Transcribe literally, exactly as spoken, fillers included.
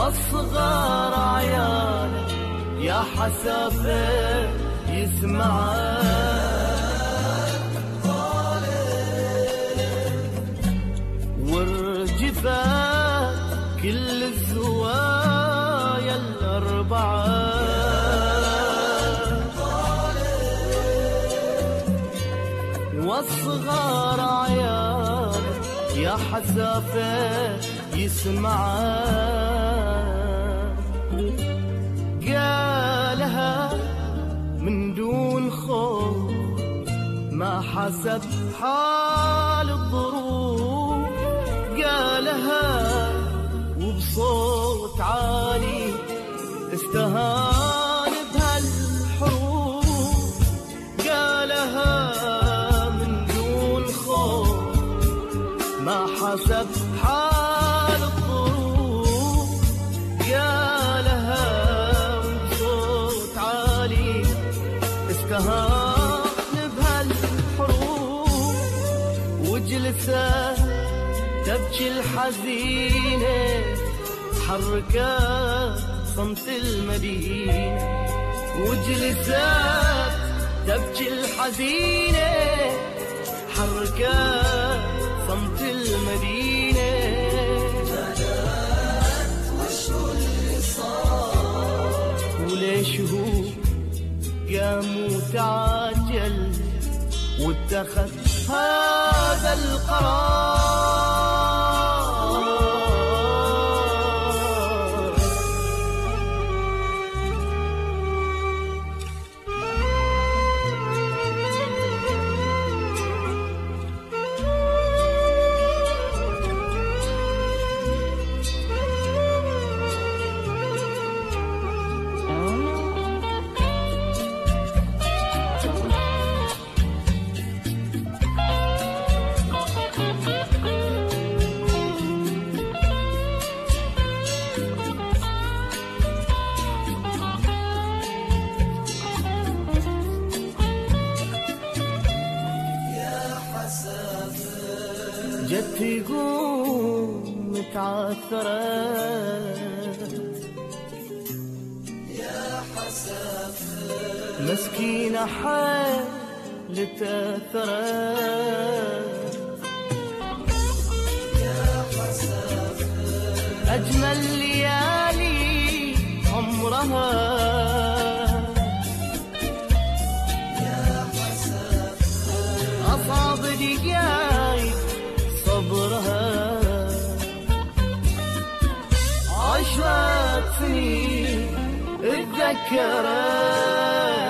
واصغر عياله يا حسافه يسمعك ورجفات كل الزوايا الأربعة واصغر عياله يا حسافه يسمعك قالها من دون خوف ما حسب حال الظروف قالها وبصوت عالي استهان بهالحروف قالها من دون خوف ما حسب حال الظروف قالها وبصوت عالي استهان بهالحروف وجلسه تبكي الحزينة حركات صمت المدينة وجلسات تبكي الحزينة حركات صمت المدينة بدأت وشو اللي صار وليش هو قام وتعجل واتخذ هذا القرار جت يقوم متعثرة يا حسافة مسكينة حال تأثرت يا حسافة أجمل ليالي عمرها يا حسافة أصعب دقايق صبرها عشرة سنين اتذكرت